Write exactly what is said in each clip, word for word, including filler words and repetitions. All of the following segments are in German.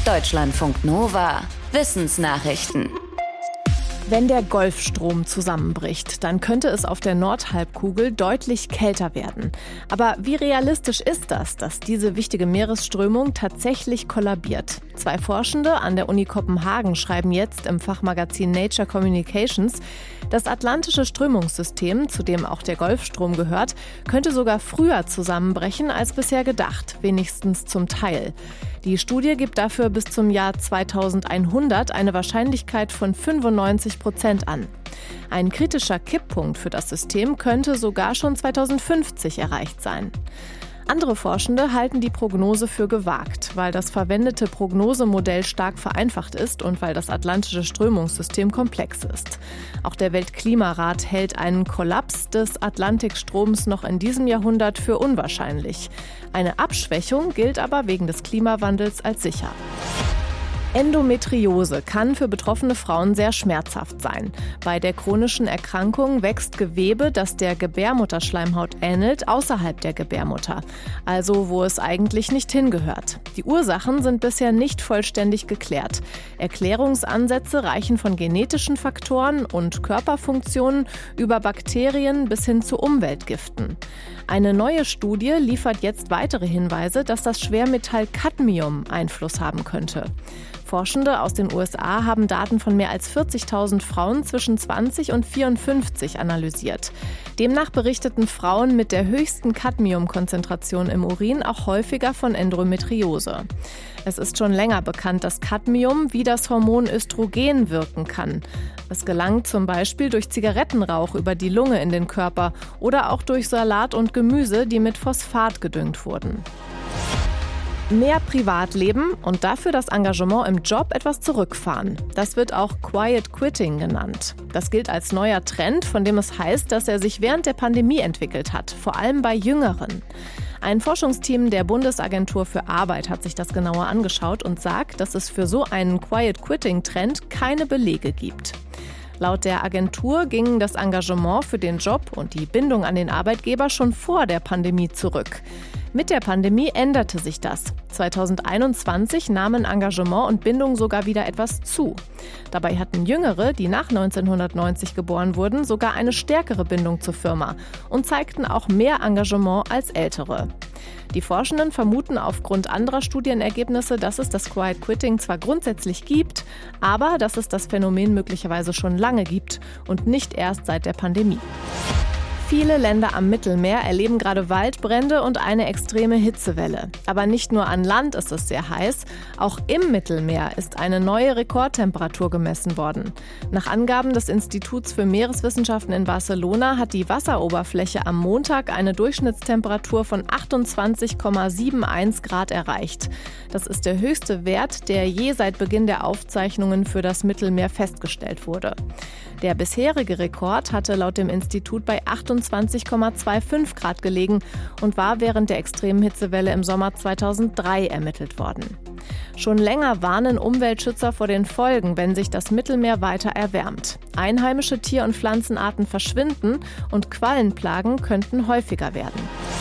Deutschlandfunk Nova. Wissensnachrichten. Wenn der Golfstrom zusammenbricht, dann könnte es auf der Nordhalbkugel deutlich kälter werden. Aber wie realistisch ist das, dass diese wichtige Meeresströmung tatsächlich kollabiert? Zwei Forschende an der Uni Kopenhagen schreiben jetzt im Fachmagazin Nature Communications, das atlantische Strömungssystem, zu dem auch der Golfstrom gehört, könnte sogar früher zusammenbrechen als bisher gedacht, wenigstens zum Teil. Die Studie gibt dafür bis zum Jahr zweitausendeinhundert eine Wahrscheinlichkeit von fünfundneunzig Prozent an. Ein kritischer Kipppunkt für das System könnte sogar schon zweitausendfünfzig erreicht sein. Andere Forschende halten die Prognose für gewagt, weil das verwendete Prognosemodell stark vereinfacht ist und weil das atlantische Strömungssystem komplex ist. Auch der Weltklimarat hält einen Kollaps des Atlantikstroms noch in diesem Jahrhundert für unwahrscheinlich. Eine Abschwächung gilt aber wegen des Klimawandels als sicher. Endometriose kann für betroffene Frauen sehr schmerzhaft sein. Bei der chronischen Erkrankung wächst Gewebe, das der Gebärmutterschleimhaut ähnelt, außerhalb der Gebärmutter, also wo es eigentlich nicht hingehört. Die Ursachen sind bisher nicht vollständig geklärt. Erklärungsansätze reichen von genetischen Faktoren und Körperfunktionen über Bakterien bis hin zu Umweltgiften. Eine neue Studie liefert jetzt weitere Hinweise, dass das Schwermetall Cadmium Einfluss haben könnte. Forschende aus den U S A haben Daten von mehr als vierzigtausend Frauen zwischen zwanzig und vierundfünfzig analysiert. Demnach berichteten Frauen mit der höchsten Cadmiumkonzentration im Urin auch häufiger von Endometriose. Es ist schon länger bekannt, dass Cadmium wie das Hormon Östrogen wirken kann. Es gelangt zum Beispiel durch Zigarettenrauch über die Lunge in den Körper oder auch durch Salat und Gemüse, die mit Phosphat gedüngt wurden. Mehr Privatleben und dafür das Engagement im Job etwas zurückfahren. Das wird auch Quiet Quitting genannt. Das gilt als neuer Trend, von dem es heißt, dass er sich während der Pandemie entwickelt hat, vor allem bei Jüngeren. Ein Forschungsteam der Bundesagentur für Arbeit hat sich das genauer angeschaut und sagt, dass es für so einen Quiet Quitting-Trend keine Belege gibt. Laut der Agentur ging das Engagement für den Job und die Bindung an den Arbeitgeber schon vor der Pandemie zurück. Mit der Pandemie änderte sich das. zweitausendeinundzwanzig nahmen Engagement und Bindung sogar wieder etwas zu. Dabei hatten Jüngere, die nach neunzehnhundertneunzig geboren wurden, sogar eine stärkere Bindung zur Firma und zeigten auch mehr Engagement als Ältere. Die Forschenden vermuten aufgrund anderer Studienergebnisse, dass es das Quiet Quitting zwar grundsätzlich gibt, aber dass es das Phänomen möglicherweise schon lange gibt und nicht erst seit der Pandemie. Viele Länder am Mittelmeer erleben gerade Waldbrände und eine extreme Hitzewelle. Aber nicht nur an Land ist es sehr heiß, auch im Mittelmeer ist eine neue Rekordtemperatur gemessen worden. Nach Angaben des Instituts für Meereswissenschaften in Barcelona hat die Wasseroberfläche am Montag eine Durchschnittstemperatur von achtundzwanzig Komma einundsiebzig Grad erreicht. Das ist der höchste Wert, der je seit Beginn der Aufzeichnungen für das Mittelmeer festgestellt wurde. Der bisherige Rekord hatte laut dem Institut bei achtundzwanzig Komma fünfundzwanzig Grad gelegen und war während der extremen Hitzewelle im Sommer zweitausenddrei ermittelt worden. Schon länger warnen Umweltschützer vor den Folgen, wenn sich das Mittelmeer weiter erwärmt. Einheimische Tier- und Pflanzenarten verschwinden und Quallenplagen könnten häufiger werden.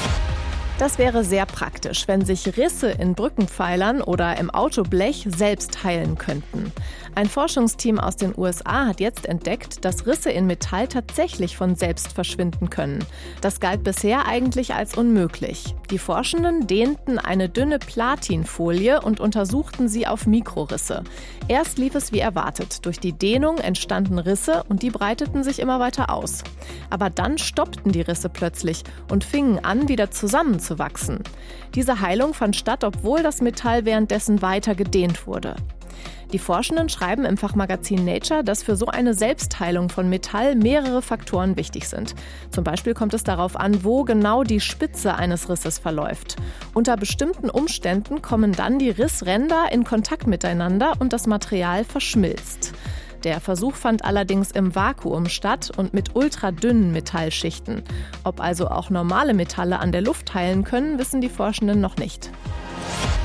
Das wäre sehr praktisch, wenn sich Risse in Brückenpfeilern oder im Autoblech selbst heilen könnten. Ein Forschungsteam aus den U S A hat jetzt entdeckt, dass Risse in Metall tatsächlich von selbst verschwinden können. Das galt bisher eigentlich als unmöglich. Die Forschenden dehnten eine dünne Platinfolie und untersuchten sie auf Mikrorisse. Erst lief es wie erwartet. Durch die Dehnung entstanden Risse und die breiteten sich immer weiter aus. Aber dann stoppten die Risse plötzlich und fingen an, wieder zusammenzuwachsen. Diese Heilung fand statt, obwohl das Metall währenddessen weiter gedehnt wurde. Die Forschenden schreiben im Fachmagazin Nature, dass für so eine Selbstheilung von Metall mehrere Faktoren wichtig sind. Zum Beispiel kommt es darauf an, wo genau die Spitze eines Risses verläuft. Unter bestimmten Umständen kommen dann die Rissränder in Kontakt miteinander und das Material verschmilzt. Der Versuch fand allerdings im Vakuum statt und mit ultradünnen Metallschichten. Ob also auch normale Metalle an der Luft heilen können, wissen die Forschenden noch nicht.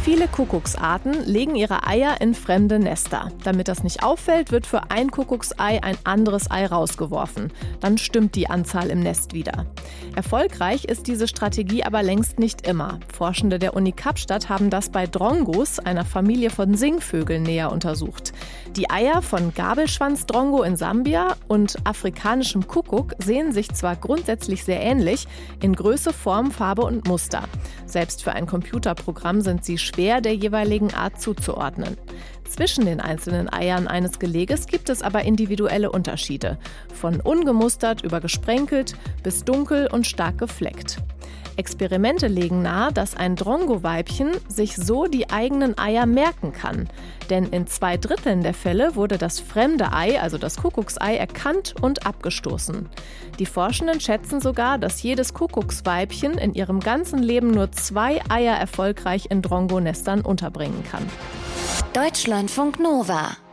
Viele Kuckucksarten legen ihre Eier in fremde Nester. Damit das nicht auffällt, wird für ein Kuckucksei ein anderes Ei rausgeworfen. Dann stimmt die Anzahl im Nest wieder. Erfolgreich ist diese Strategie aber längst nicht immer. Forschende der Uni Kapstadt haben das bei Drongos, einer Familie von Singvögeln, näher untersucht. Die Eier von Gabelschwanzdrongo in Sambia und afrikanischem Kuckuck sehen sich zwar grundsätzlich sehr ähnlich, in Größe, Form, Farbe und Muster. Selbst für ein Computerprogramm sind sie schwer der jeweiligen Art zuzuordnen. Zwischen den einzelnen Eiern eines Geleges gibt es aber individuelle Unterschiede. Von ungemustert über gesprenkelt bis dunkel und stark gefleckt. Experimente legen nahe, dass ein Drongo-Weibchen sich so die eigenen Eier merken kann. Denn in zwei Dritteln der Fälle wurde das fremde Ei, also das Kuckucksei, erkannt und abgestoßen. Die Forschenden schätzen sogar, dass jedes Kuckucksweibchen in ihrem ganzen Leben nur zwei Eier erfolgreich in Drongo-Nestern unterbringen kann. Deutschlandfunk Nova